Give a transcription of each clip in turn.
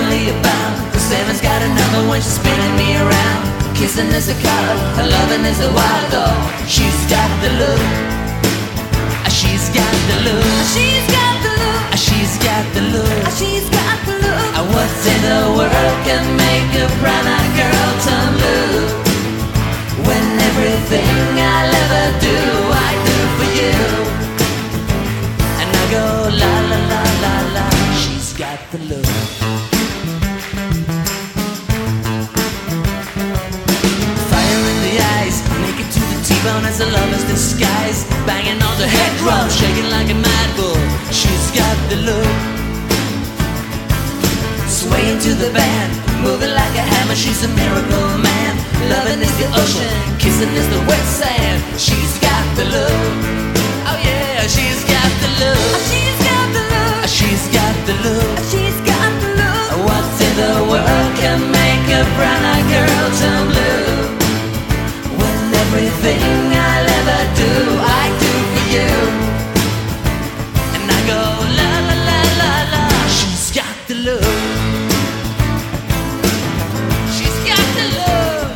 heavily bound. The seven's got another when she's spinning me around. Kissing is the color, her loving is the wild dog. She's got the look. She's got the look. She's got the look. She's got the look. She's got the look. What in the world can make a brown-eyed girl turn blue? When everything I'll ever do, I do for you. And I go la la la la la. She's got the look. Fire in the eyes, naked to the T-bone as a lover's disguise. Banging on the head drum, shaking like a mad bull. She's got the look. Swaying to the band, moving like a hammer. She's a miracle man. Loving is the ocean, kissing is the wet sand. She's got the look. Oh yeah, she's got the look. She's got the look. She's got the look. She's got the look. What in the world can make a brown-eyed girl turn blue? When everything I'll ever do, I do for you. And I go la la la la la. She's got the look. She's got the look.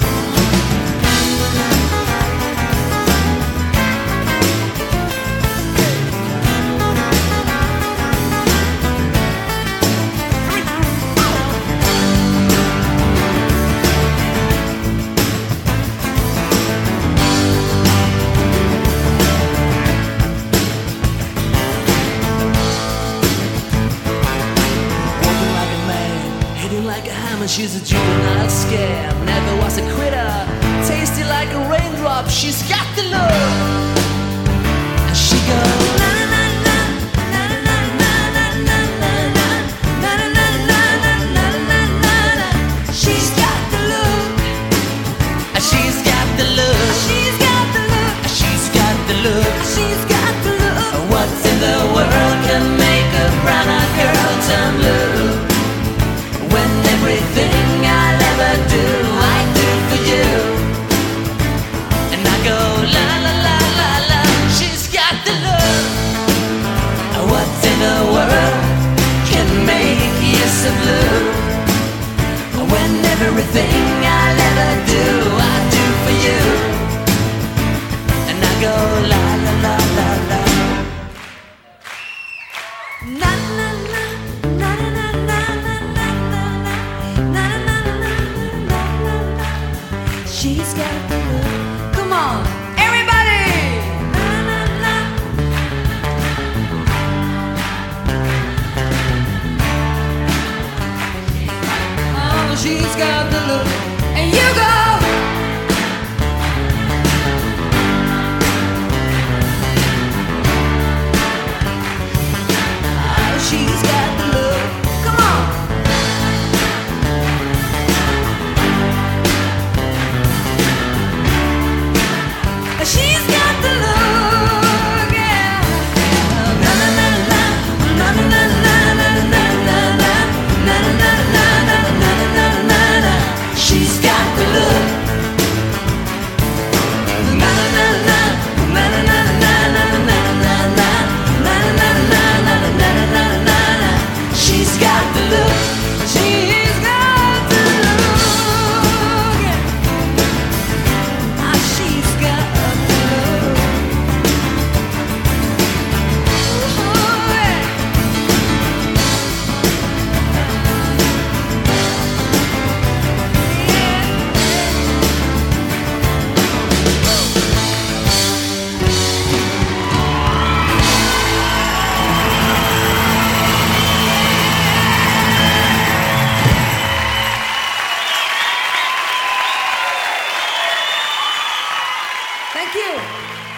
Like a hammer, she's a juvenile scam. Never was a quitter, tasty like a raindrop. She's got the look. And she goes na na na na na na na na na na na na na na na. She's got the look. She's got the look. She's got the look. She's got the look. She's got the look. What in the world can make a brown-eyed girl turn blue? When everything I'll ever do, I do for you. And I go la la la la la. She's got the look. What in the world can make you so blue? When everything I'll ever do, I do for you. And I go la la la la la. Na na na na na na na na na na na na. She's got the look. Come on, everybody. Na na na. Oh, she's got the look. And you go. She's got the look. Come on. She's got the look. Yeah. Na na na na na na na na na na na na na na na na. She's got the look. Na na na na na na na na na na na. She's got the look. She's got the look. Ah, she's got the look. Oh, yeah. Thank you.